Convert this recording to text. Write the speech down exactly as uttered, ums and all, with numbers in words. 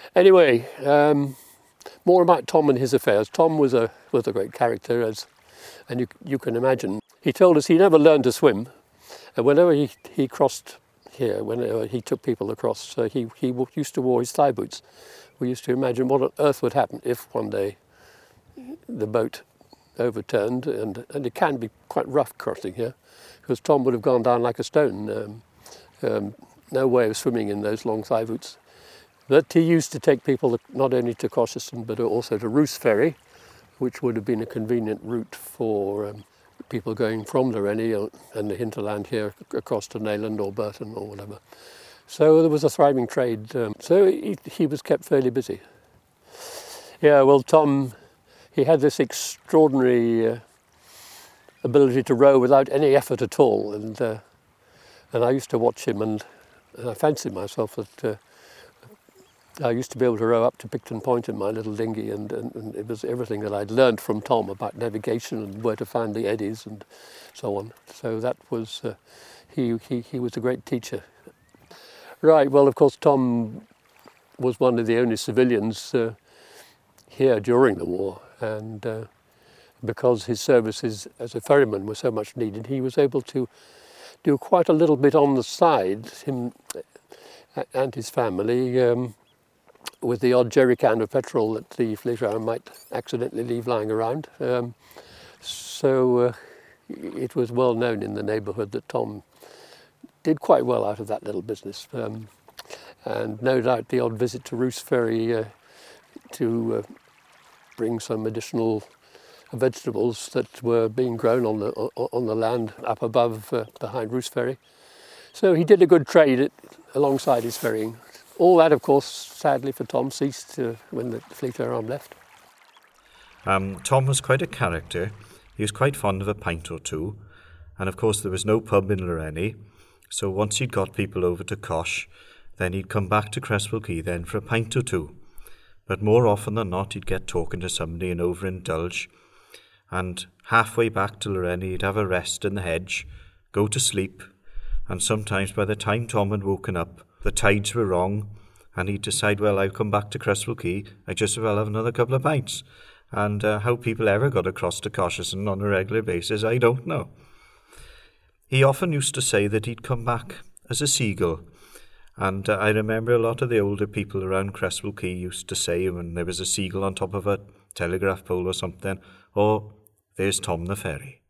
Anyway, um, more about Tom and his affairs. Tom was a was a great character, as and you you can imagine. He told us he never learned to swim, and whenever he, he crossed here, whenever he took people across, uh, he he used to wear his thigh boots. We used to imagine what on earth would happen if one day the boat overturned, and, and it can be quite rough crossing here, because Tom would have gone down like a stone. Um, um, no way of swimming in those long thigh boots. But he used to take people not only to Cosheston but also to Roos Ferry, which would have been a convenient route for um, people going from Lorenie and the hinterland here across to Neyland or Burton or whatever. So there was a thriving trade. Um, so he, he was kept fairly busy. Yeah, well, Tom, he had this extraordinary uh, ability to row without any effort at all. And uh, and I used to watch him, and, and I fancied myself that uh, I used to be able to row up to Picton Point in my little dinghy, and, and, and it was everything that I'd learned from Tom about navigation and where to find the eddies and so on. So that was, uh, he, he, he was a great teacher. Right, well, of course, Tom was one of the only civilians uh, here during the war, and uh, because his services as a ferryman were so much needed, he was able to do quite a little bit on the side, him and his family, um, with the odd jerry can of petrol that the Fleet Hour might accidentally leave lying around. Um, so uh, it was well known in the neighbourhood that Tom did quite well out of that little business. Um, and no doubt the odd visit to Roos Ferry uh, to uh, bring some additional vegetables that were being grown on the on the land up above uh, behind Roos Ferry. So he did a good trade at, alongside his ferrying. All that, of course, sadly for Tom, ceased uh, when the Fleet Air Arm left. Um, Tom was quite a character. He was quite fond of a pint or two. And of course there was no pub in Lorenie. So once he'd got people over to Cosh, then he'd come back to Creswell Quay then for a pint or two. But more often than not, he'd get talking to somebody and overindulge. And halfway back to Lorenie, he'd have a rest in the hedge, go to sleep. And sometimes by the time Tom had woken up, the tides were wrong, and he'd decide, well, I'll come back to Creswell Quay, I just as well have another couple of pints. And uh, how people ever got across to Cosheston on a regular basis, I don't know. He often used to say that he'd come back as a seagull. And uh, I remember a lot of the older people around Creswell Quay used to say when there was a seagull on top of a telegraph pole or something, oh, there's Tom the ferry.